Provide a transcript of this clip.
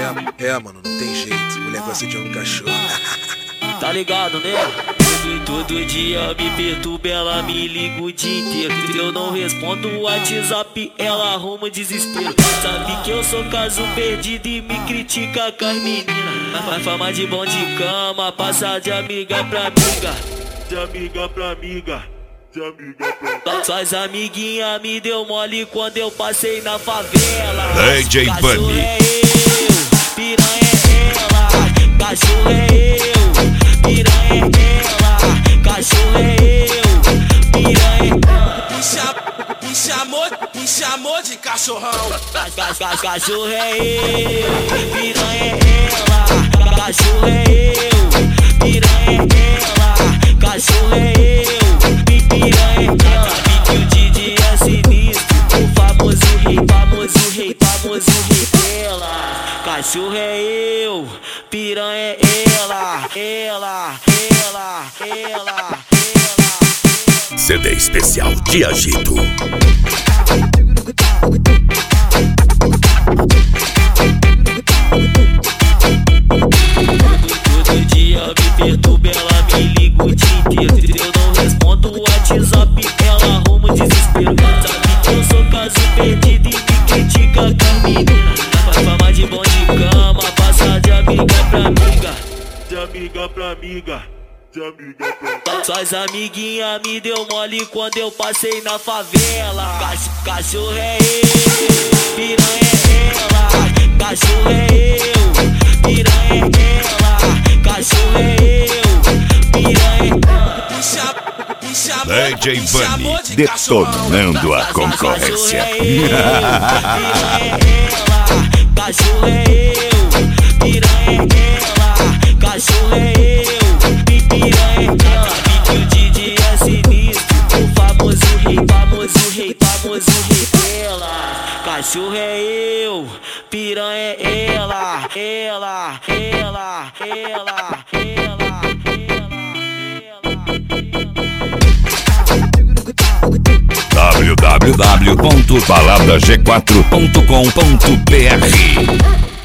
Mano, não tem jeito. Mulher gosta de homem cachorro. Tá ligado, né? Todo dia me perturba, ela me liga o dia inteiro. Eu não respondo o WhatsApp, ela arruma desespero. Sabe que eu sou caso perdido e me critica com as meninas. Mas fama de bom de cama, passa de amiga pra amiga. De amiga pra amiga. Suas amiguinhas me deu mole quando eu passei na favela. DJ Bunny. É eu, piranha é ela, cachorro é eu, piranha é ela, cachorro é eu, piranha é ela. Me chamou de cachorrão. Cachorro é eu, piranha é ela, cachorro é eu, piranha é ela, cachorro é eu. O DJ é sinistro, o famoso rei dela. Cachorro é eu, piranha é ela. CD especial de Agito. Todo dia me perturba, ela me liga o dia inteiro. Eu não respondo o WhatsApp, ela arruma desespero. Sabe que eu sou caso perdido e me critica com a menina. Faz fama de bom de cama, passa de amiga pra amiga. De amiga pra amiga. Suas amiguinhas me deu mole quando eu passei na favela. Cachorro é eu, piranha é ela, cachorro é eu, piranha é ela, cachorro é eu, piranha é ela. DJ Bunny detonando a concorrência. Cachorro é eu, piranha é ela, cachorro é eu, piranha é ela. O DJ é sinistro, o famoso rei dela. Cachorro é eu, piranha é ela. www.baladag4.com.br